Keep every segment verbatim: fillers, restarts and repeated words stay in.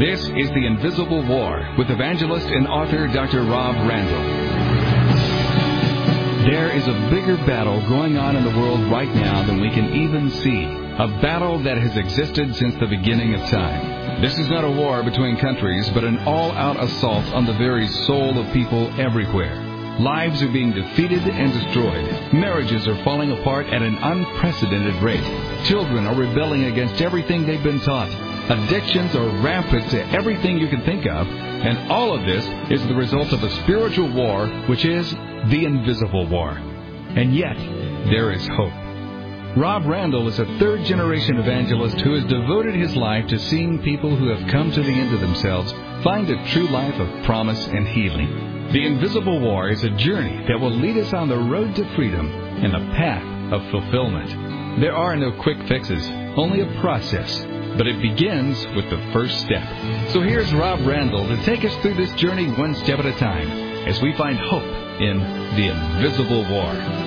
This is The Invisible War with evangelist and author Doctor Rob Randall. There is a bigger battle going on in the world right now than we can even see. A battle that has existed since the beginning of time. This is not a war between countries, but an all-out assault on the very soul of people everywhere. Lives are being defeated and destroyed. Marriages are falling apart at an unprecedented rate. Children are rebelling against everything they've been taught. Addictions are rampant to everything you can think of. And all of this is the result of a spiritual war, which is the invisible war. And yet, there is hope. Rob Randall is a third-generation evangelist who has devoted his life to seeing people who have come to the end of themselves find a true life of promise and healing. The Invisible War is a journey that will lead us on the road to freedom and the path of fulfillment. There are no quick fixes, only a process, but it begins with the first step. So here's Rob Randall to take us through this journey one step at a time as we find hope in the Invisible War.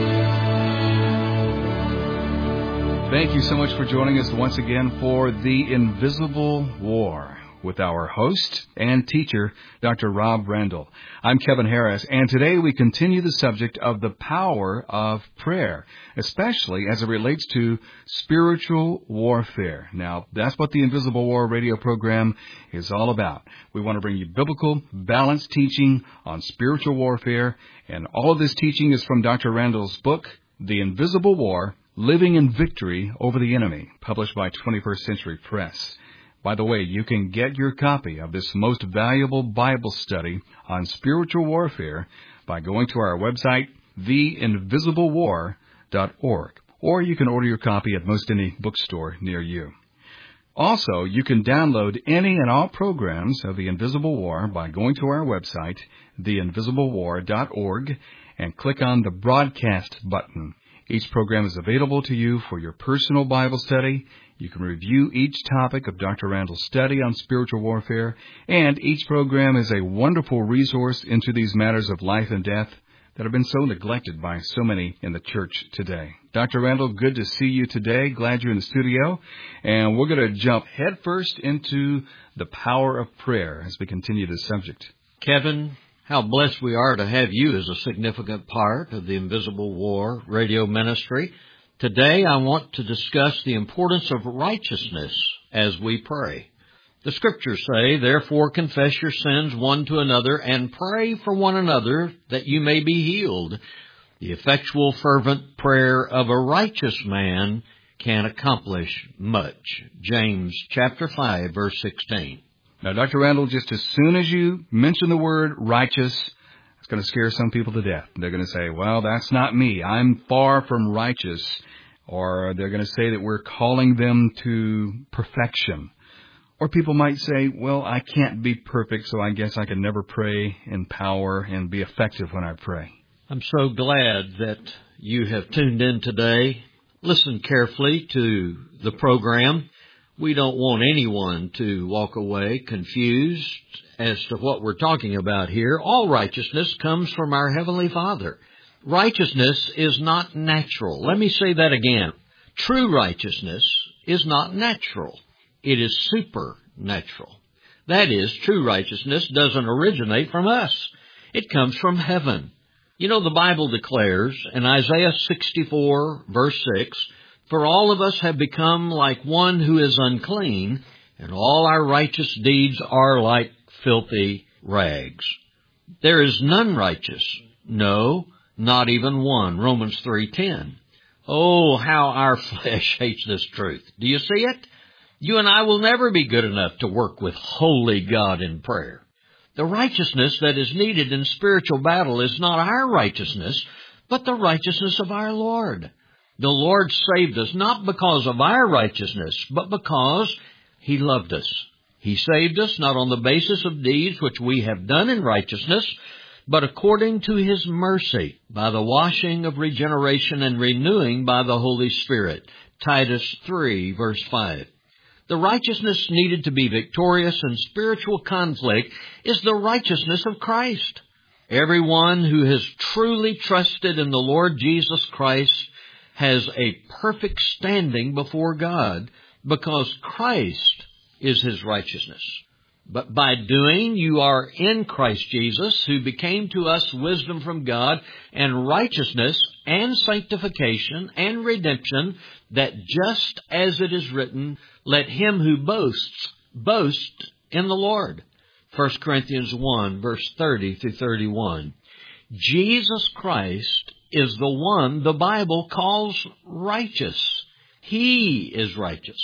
Thank you so much for joining us once again for The Invisible War with our host and teacher, Doctor Rob Randall. I'm Kevin Harris, and today we continue the subject of the power of prayer, especially as it relates to spiritual warfare. Now, that's what the Invisible War radio program is all about. We want to bring you biblical, balanced teaching on spiritual warfare, and all of this teaching is from Doctor Randall's book, The Invisible War, Living in Victory Over the Enemy, published by twenty-first Century Press. By the way, you can get your copy of this most valuable Bible study on spiritual warfare by going to our website, the invisible war dot org, or you can order your copy at most any bookstore near you. Also, you can download any and all programs of The Invisible War by going to our website, the invisible war dot org, and click on the Broadcast button. Each program is available to you for your personal Bible study. You can review each topic of Doctor Randall's study on spiritual warfare, and each program is a wonderful resource into these matters of life and death that have been so neglected by so many in the church today. Doctor Randall, good to see you today. Glad you're in the studio. And we're going to jump headfirst into the power of prayer as we continue this subject. Kevin, how blessed we are to have you as a significant part of the Invisible War radio ministry. Today, I want to discuss the importance of righteousness as we pray. The Scriptures say, "Therefore confess your sins one to another and pray for one another that you may be healed. The effectual fervent prayer of a righteous man can accomplish much." James chapter five, verse sixteen. Now, Doctor Randall, just as soon as you mention the word righteous, it's going to scare some people to death. They're going to say, well, that's not me. I'm far from righteous. Or they're going to say that we're calling them to perfection. Or people might say, well, I can't be perfect, so I guess I can never pray in power and be effective when I pray. I'm so glad that you have tuned in today. Listen carefully to the program. We don't want anyone to walk away confused as to what we're talking about here. All righteousness comes from our Heavenly Father. Righteousness is not natural. Let me say that again. True righteousness is not natural. It is supernatural. That is, true righteousness doesn't originate from us. It comes from heaven. You know, the Bible declares in Isaiah sixty-four, verse six, "For all of us have become like one who is unclean, and all our righteous deeds are like filthy rags." There is none righteous. No, not even one. Romans three ten. Oh, how our flesh hates this truth. Do you see it? You and I will never be good enough to work with holy God in prayer. The righteousness that is needed in spiritual battle is not our righteousness, but the righteousness of our Lord. The Lord saved us not because of our righteousness, but because He loved us. He saved us not on the basis of deeds which we have done in righteousness, but according to His mercy, by the washing of regeneration and renewing by the Holy Spirit. Titus three, verse five. The righteousness needed to be victorious in spiritual conflict is the righteousness of Christ. Everyone who has truly trusted in the Lord Jesus Christ has a perfect standing before God because Christ is His righteousness. But by doing, you are in Christ Jesus, who became to us wisdom from God, and righteousness, and sanctification, and redemption, that just as it is written, let him who boasts, boast in the Lord. First Corinthians one, verse thirty through thirty-one. Jesus Christ is the one the Bible calls righteous. He is righteous.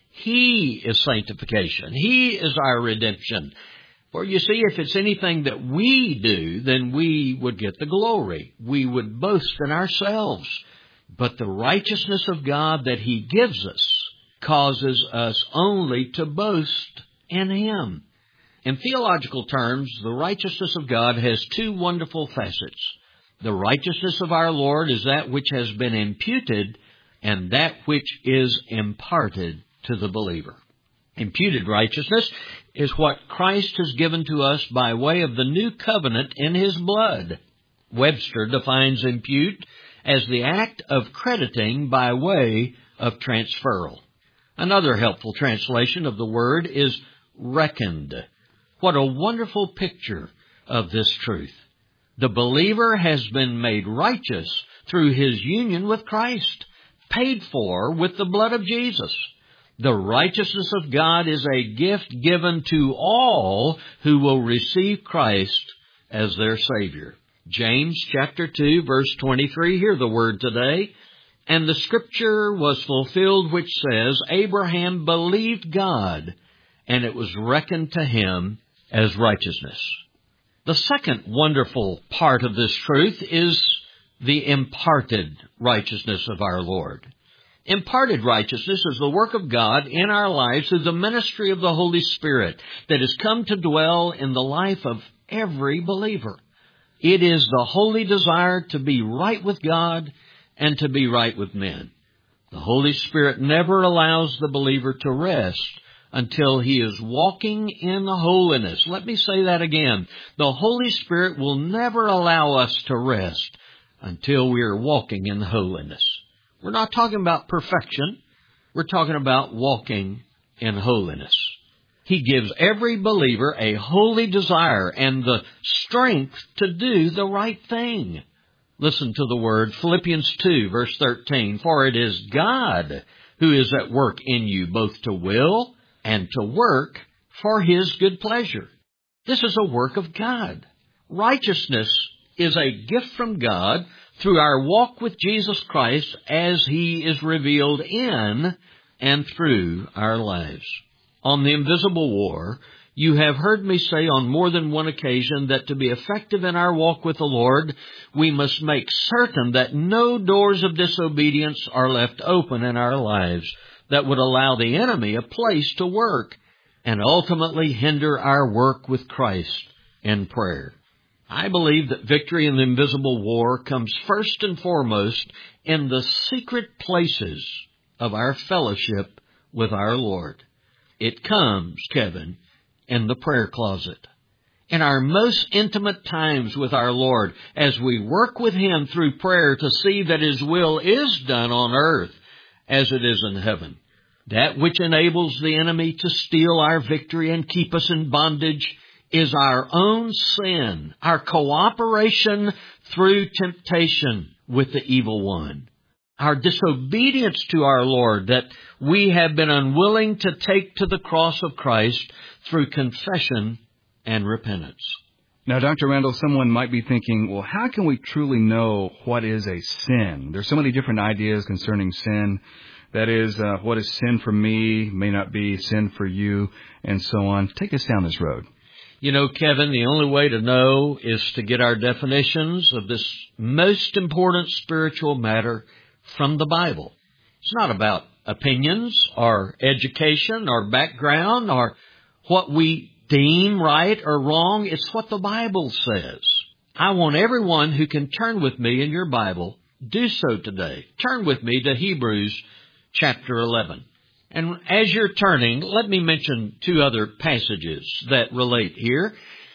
He is sanctification. He is our redemption. For you see, if it's anything that we do, then we would get the glory. We would boast in ourselves. But the righteousness of God that He gives us causes us only to boast in Him. In theological terms, the righteousness of God has two wonderful facets. The righteousness of our Lord is that which has been imputed, and that which is imparted to the believer. Imputed righteousness is what Christ has given to us by way of the new covenant in His blood. Webster defines impute as the act of crediting by way of transferal. Another helpful translation of the word is reckoned. What a wonderful picture of this truth. The believer has been made righteous through his union with Christ, paid for with the blood of Jesus. The righteousness of God is a gift given to all who will receive Christ as their Savior. James chapter two, verse twenty-three, hear the word today. And the scripture was fulfilled which says, Abraham believed God, and it was reckoned to him as righteousness. The second wonderful part of this truth is the imparted righteousness of our Lord. Imparted righteousness is the work of God in our lives through the ministry of the Holy Spirit that has come to dwell in the life of every believer. It is the holy desire to be right with God and to be right with men. The Holy Spirit never allows the believer to rest until he is walking in holiness. Let me say that again. The Holy Spirit will never allow us to rest until we are walking in holiness. We're not talking about perfection. We're talking about walking in holiness. He gives every believer a holy desire and the strength to do the right thing. Listen to the word, Philippians two, verse thirteen. For it is God who is at work in you, both to will and to work for His good pleasure. This is a work of God. Righteousness is a gift from God through our walk with Jesus Christ as He is revealed in and through our lives. On the invisible war, you have heard me say on more than one occasion that to be effective in our walk with the Lord, we must make certain that no doors of disobedience are left open in our lives that would allow the enemy a place to work and ultimately hinder our work with Christ in prayer. I believe that victory in the invisible war comes first and foremost in the secret places of our fellowship with our Lord. It comes, Kevin, in the prayer closet. In our most intimate times with our Lord, as we work with Him through prayer to see that His will is done on earth as it is in heaven. That which enables the enemy to steal our victory and keep us in bondage is our own sin, our cooperation through temptation with the evil one. Our disobedience to our Lord that we have been unwilling to take to the cross of Christ through confession and repentance. Now, Doctor Randall, someone might be thinking, well, how can we truly know what is a sin? There's so many different ideas concerning sin. That is, uh, what is sin for me may not be sin for you, and so on. Take us down this road. You know, Kevin, the only way to know is to get our definitions of this most important spiritual matter from the Bible. It's not about opinions or education or background or what we deem right or wrong. It's what the Bible says. I want everyone who can turn with me in your Bible, do so today. Turn with me to Hebrews chapter eleven. And as you're turning, let me mention two other passages that relate here.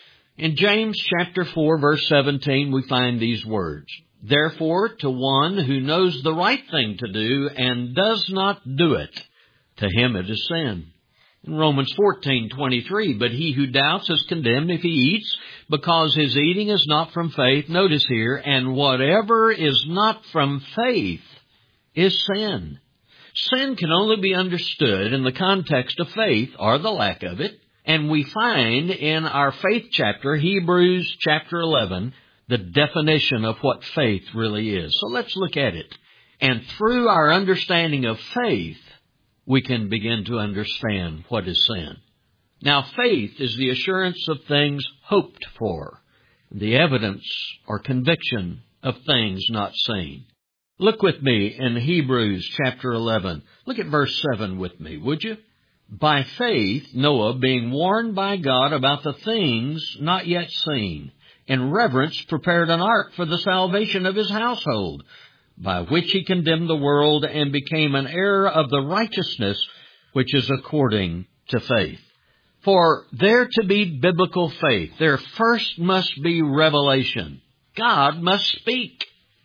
In James chapter four, verse seventeen, we find these words. Therefore, to one who knows the right thing to do and does not do it, to him it is sin. In Romans fourteen twenty-three, but he who doubts is condemned if he eats, because his eating is not from faith. Notice here, and whatever is not from faith is sin. Sin can only be understood in the context of faith, or the lack of it. And we find in our faith chapter, Hebrews chapter eleven, the definition of what faith really is. So let's look at it. And through our understanding of faith, we can begin to understand what is sin. Now, faith is the assurance of things hoped for, the evidence or conviction of things not seen. Look with me in Hebrews chapter eleven. Look at verse seven with me, would you? By faith, Noah, being warned by God about the things not yet seen, in reverence prepared an ark for the salvation of his household, by which he condemned the world and became an heir of the righteousness which is according to faith. For there to be biblical faith, there first must be revelation. God must speak.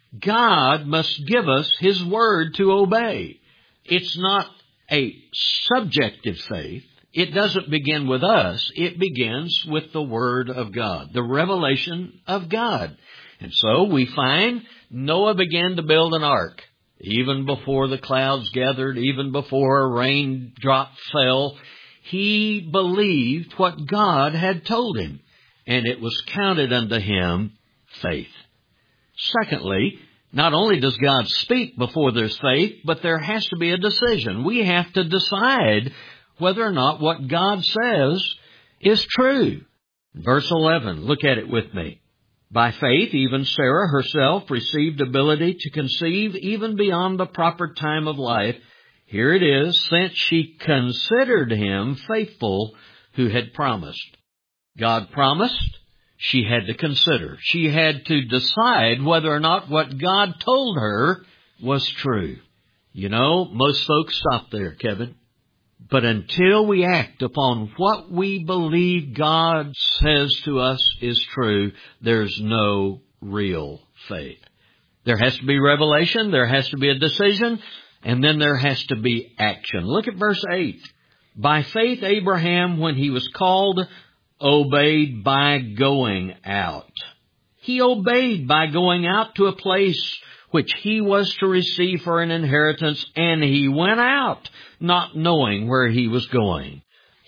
God must give us His Word to obey. It's not a subjective faith. It doesn't begin with us. It begins with the Word of God, the revelation of God. And so we find Noah began to build an ark. Even before the clouds gathered, even before a raindrop fell, he believed what God had told him, and it was counted unto him faith. Secondly, not only does God speak before there's faith, but there has to be a decision. We have to decide whether or not what God says is true. Verse eleven, look at it with me. By faith, even Sarah herself received ability to conceive even beyond the proper time of life. Here it is, since she considered him faithful who had promised. God promised. She had to consider. She had to decide whether or not what God told her was true. You know, most folks stop there, Kevin. But until we act upon what we believe God says to us is true, there's no real faith. There has to be revelation, there has to be a decision, and then there has to be action. Look at verse eight. By faith Abraham, when he was called, obeyed by going out. He obeyed by going out to a place which he was to receive for an inheritance, and he went out, not knowing where he was going.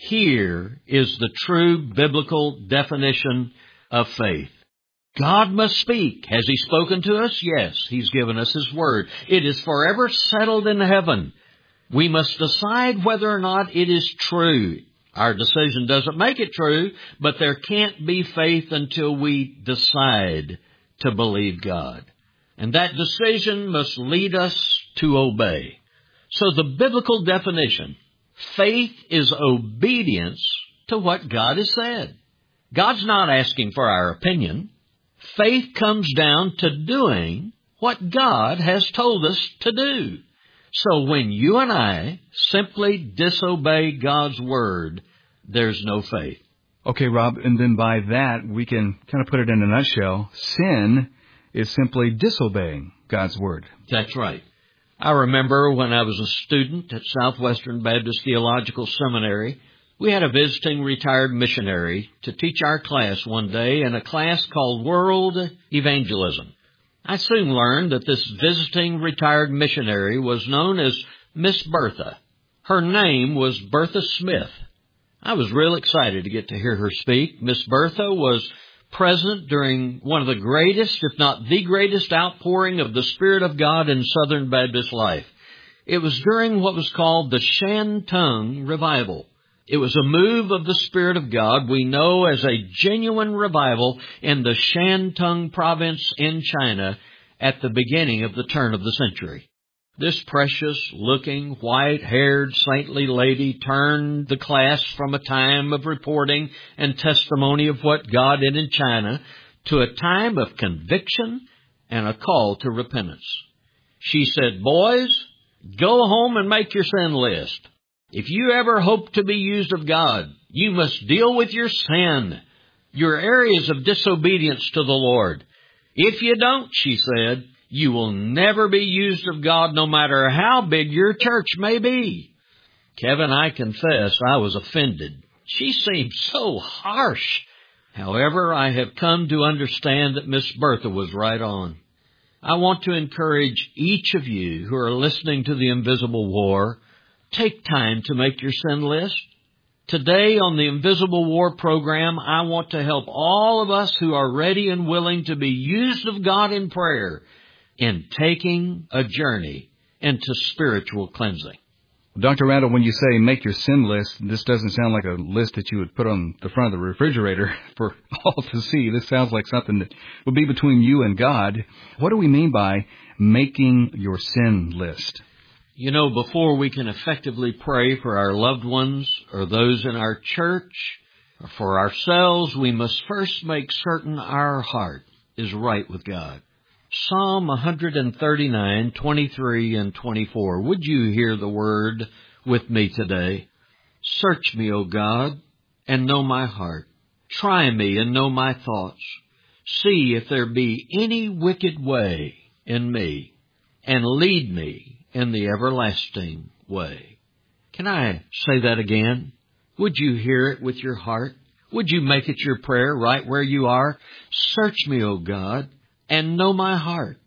Here is the true biblical definition of faith. God must speak. Has He spoken to us? Yes, He's given us His Word. It is forever settled in heaven. We must decide whether or not it is true. Our decision doesn't make it true, but there can't be faith until we decide to believe God. And that decision must lead us to obey. So the biblical definition, faith is obedience to what God has said. God's not asking for our opinion. Faith comes down to doing what God has told us to do. So when you and I simply disobey God's Word, there's no faith. Okay, Rob, and then by that, we can kind of put it in a nutshell. Sin is simply disobeying God's Word. That's right. I remember when I was a student at Southwestern Baptist Theological Seminary, we had a visiting retired missionary to teach our class one day in a class called World Evangelism. I soon learned that this visiting retired missionary was known as Miss Bertha. Her name was Bertha Smith. I was real excited to get to hear her speak. Miss Bertha was present during one of the greatest, if not the greatest, outpouring of the Spirit of God in Southern Baptist life. It was during what was called the Shantung Revival. It was a move of the Spirit of God we know as a genuine revival in the Shantung province in China at the beginning of the turn of the century. This precious-looking, white-haired, saintly lady turned the class from a time of reporting and testimony of what God did in China to a time of conviction and a call to repentance. She said, "Boys, go home and make your sin list. If you ever hope to be used of God, you must deal with your sin, your areas of disobedience to the Lord. If you don't," she said, "you will never be used of God no matter how big your church may be." Kevin, I confess I was offended. She seemed so harsh. However, I have come to understand that Miss Bertha was right on. I want to encourage each of you who are listening to the Invisible War, take time to make your sin list. Today on the Invisible War program, I want to help all of us who are ready and willing to be used of God in prayer in taking a journey into spiritual cleansing. Doctor Randall, when you say make your sin list, this doesn't sound like a list that you would put on the front of the refrigerator for all to see. This sounds like something that would be between you and God. What do we mean by making your sin list? You know, before we can effectively pray for our loved ones or those in our church or for ourselves, we must first make certain our heart is right with God. Psalm one thirty-nine, twenty-three and twenty-four. Would you hear the word with me today? Search me, O God, and know my heart. Try me and know my thoughts. See if there be any wicked way in me, and lead me in the everlasting way. Can I say that again? Would you hear it with your heart? Would you make it your prayer right where you are? Search me, O God, and know my heart.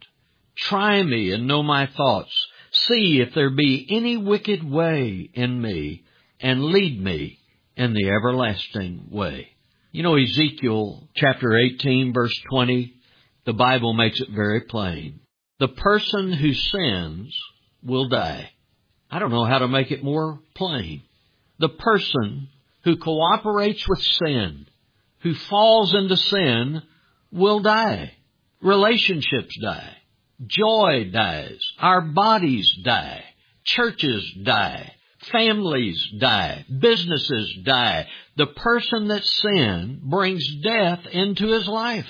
Try me and know my thoughts. See if there be any wicked way in me, and lead me in the everlasting way. You know, Ezekiel chapter eighteen, verse twenty, the Bible makes it very plain. The person who sins will die. I don't know how to make it more plain. The person who cooperates with sin, who falls into sin, will die. Relationships die. Joy dies. Our bodies die. Churches die. Families die. Businesses die. The person that sinned brings death into his life.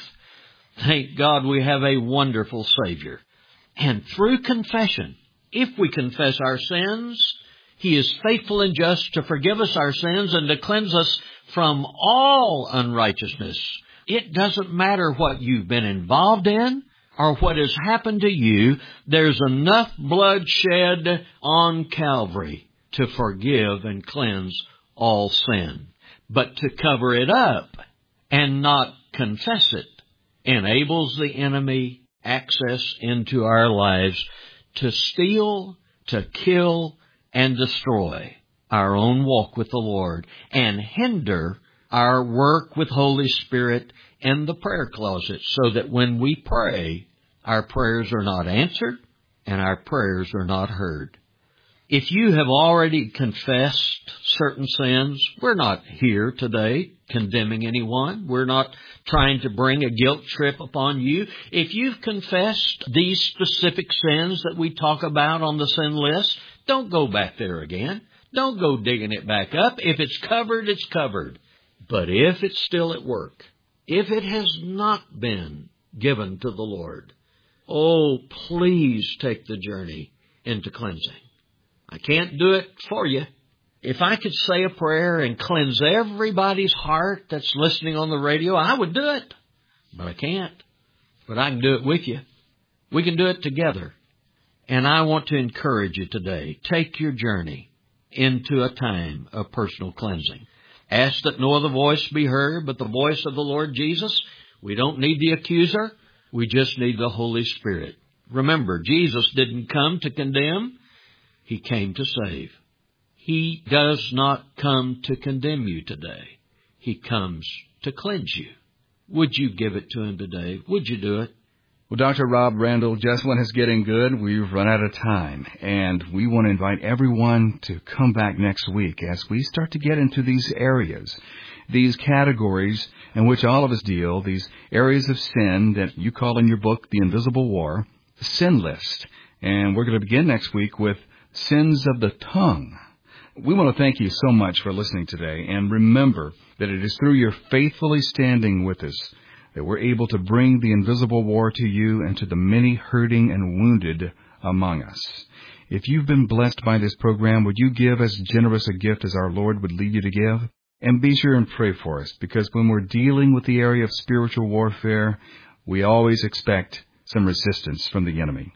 Thank God we have a wonderful Savior. And through confession, if we confess our sins, He is faithful and just to forgive us our sins and to cleanse us from all unrighteousness. It doesn't matter what you've been involved in or what has happened to you. There's enough blood shed on Calvary to forgive and cleanse all sin. But to cover it up and not confess it enables the enemy access into our lives to steal, to kill, and destroy our own walk with the Lord and hinder our work with Holy Spirit in the prayer closet, so that when we pray, our prayers are not answered and our prayers are not heard. If you have already confessed certain sins, we're not here today condemning anyone. We're not trying to bring a guilt trip upon you. If you've confessed these specific sins that we talk about on the sin list, don't go back there again. Don't go digging it back up. If it's covered, it's covered. But if it's still at work, if it has not been given to the Lord, oh, please take the journey into cleansing. I can't do it for you. If I could say a prayer and cleanse everybody's heart that's listening on the radio, I would do it. But I can't. But I can do it with you. We can do it together. And I want to encourage you today. Take your journey into a time of personal cleansing. Ask that no other voice be heard but the voice of the Lord Jesus. We don't need the accuser. We just need the Holy Spirit. Remember, Jesus didn't come to condemn. He came to save. He does not come to condemn you today. He comes to cleanse you. Would you give it to Him today? Would you do it? Well, Doctor Rob Randall, just when it's getting good, we've run out of time, and we want to invite everyone to come back next week as we start to get into these areas, these categories in which all of us deal, these areas of sin that you call in your book The Invisible War, the sin list. And we're going to begin next week with sins of the tongue. We want to thank you so much for listening today, and remember that it is through your faithfully standing with us that we're able to bring the invisible war to you and to the many hurting and wounded among us. If you've been blessed by this program, would you give as generous a gift as our Lord would lead you to give? And be sure and pray for us, because when we're dealing with the area of spiritual warfare, we always expect some resistance from the enemy.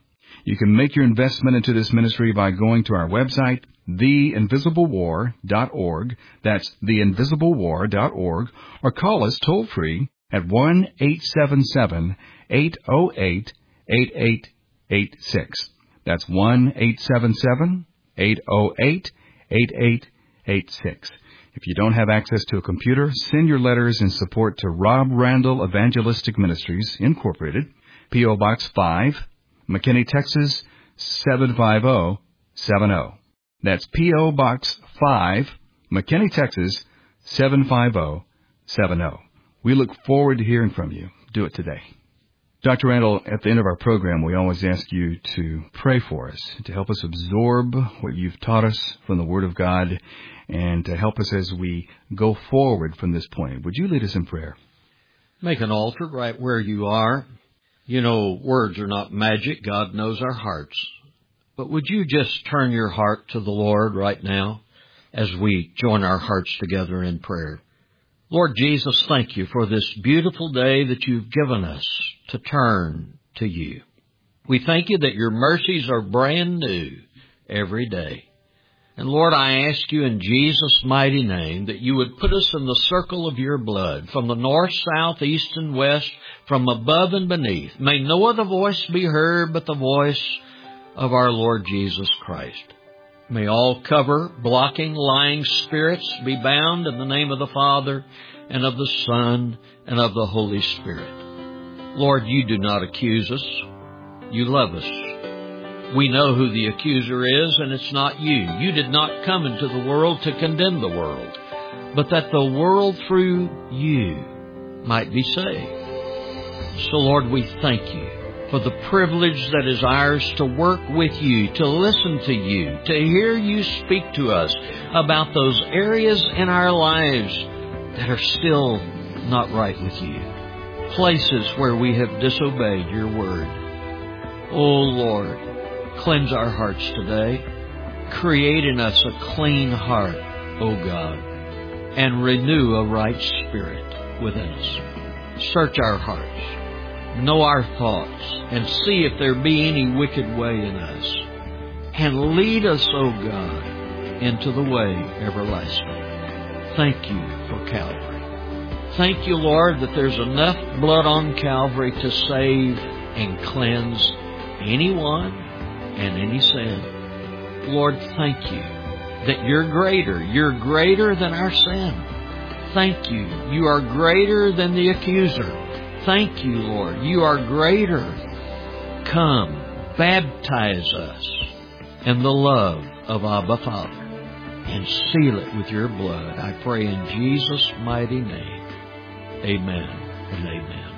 You can make your investment into this ministry by going to our website, the invisible war dot org. That's the invisible war dot org. Or call us toll-free at one eight seven seven, eight oh eight, eight eight eight six. That's one eight seven seven, eight oh eight, eight eight eight six. If you don't have access to a computer, send your letters in support to Rob Randall Evangelistic Ministries, Incorporated, P O. Box five, McKinney, Texas, seven five zero seven zero. That's P O. Box five, McKinney, Texas, seven five zero seven zero. We look forward to hearing from you. Do it today. Doctor Randall, at the end of our program, we always ask you to pray for us, to help us absorb what you've taught us from the Word of God, and to help us as we go forward from this point. Would you lead us in prayer? Make an altar right where you are. You know, words are not magic. God knows our hearts. But would you just turn your heart to the Lord right now as we join our hearts together in prayer? Lord Jesus, thank you for this beautiful day that you've given us to turn to you. We thank you that your mercies are brand new every day. And Lord, I ask you in Jesus' mighty name that you would put us in the circle of your blood, from the north, south, east, and west, from above and beneath. May no other voice be heard but the voice of our Lord Jesus Christ. May all cover, blocking, lying spirits be bound in the name of the Father, and of the Son, and of the Holy Spirit. Lord, you do not accuse us. You love us. We know who the accuser is, and it's not you. You did not come into the world to condemn the world, but that the world through you might be saved. So, Lord, we thank you for the privilege that is ours to work with you, to listen to you, to hear you speak to us about those areas in our lives that are still not right with you, places where we have disobeyed your word. Oh, Lord, cleanse our hearts today. Create in us a clean heart, O God, and renew a right spirit within us. Search our hearts. Know our thoughts, and see if there be any wicked way in us. And lead us, O God, into the way everlasting. Thank you for Calvary. Thank you, Lord, that there's enough blood on Calvary to save and cleanse anyone and any sin. Lord, thank you that you're greater. You're greater than our sin. Thank you. You are greater than the accuser. Thank you, Lord. You are greater. Come, baptize us in the love of Abba Father and seal it with your blood. I pray in Jesus' mighty name. Amen and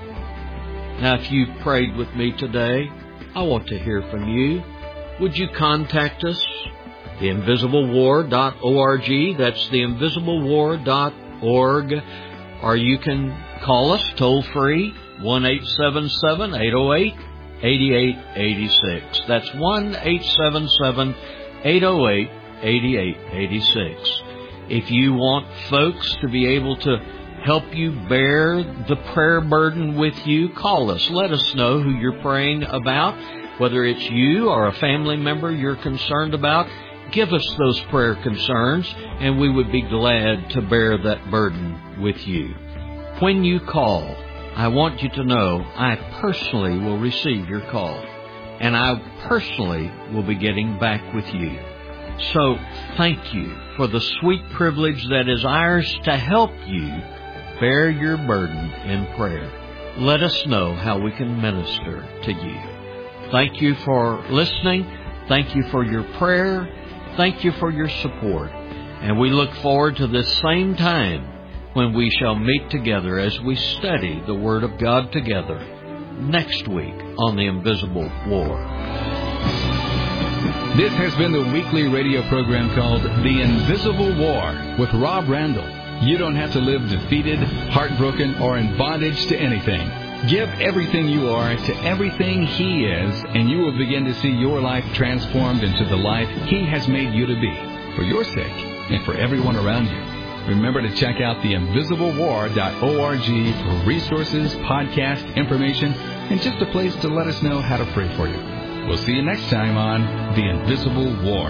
amen. Now, if you prayed with me today, I want to hear from you. Would you contact us? the invisible war dot org. That's the invisible war dot org. Or you can call us toll-free, one eight seven seven, eight oh eight, eight eight eight six. That's one eight seven seven, eight oh eight, eight eight eight six. If you want folks to be able to help you bear the prayer burden with you, call us. Let us know who you're praying about, whether it's you or a family member you're concerned about. Give us those prayer concerns, and we would be glad to bear that burden with you. When you call, I want you to know I personally will receive your call, and I personally will be getting back with you. So thank you for the sweet privilege that is ours to help you bear your burden in prayer. Let us know how we can minister to you. Thank you for listening. Thank you for your prayer. Thank you for your support. And we look forward to this same time when we shall meet together as we study the Word of God together next week on The Invisible War. This has been the weekly radio program called The Invisible War with Rob Randall. You don't have to live defeated, heartbroken, or in bondage to anything. Give everything you are to everything He is, and you will begin to see your life transformed into the life He has made you to be, for your sake and for everyone around you. Remember to check out the invisible war dot org for resources, podcast information, and just a place to let us know how to pray for you. We'll see you next time on The Invisible War.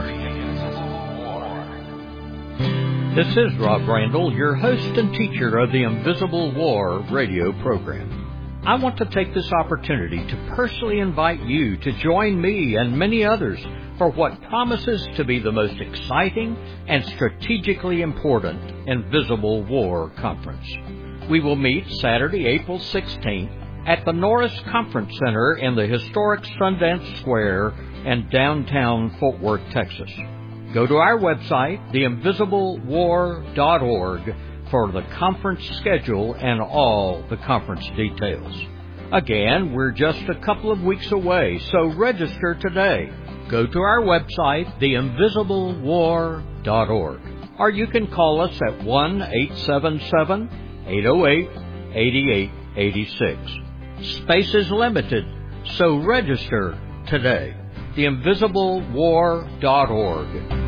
This is Rob Randall, your host and teacher of the Invisible War radio program. I want to take this opportunity to personally invite you to join me and many others for what promises to be the most exciting and strategically important Invisible War Conference. We will meet Saturday, April sixteenth at the Norris Conference Center in the historic Sundance Square in downtown Fort Worth, Texas. Go to our website, the invisible war dot org, for the conference schedule and all the conference details. Again, we're just a couple of weeks away, so register today. Go to our website, the invisible war dot org, or you can call us at one eight seven seven, eight oh eight, eight eight eight six. Space is limited, so register today. the invisible war dot org.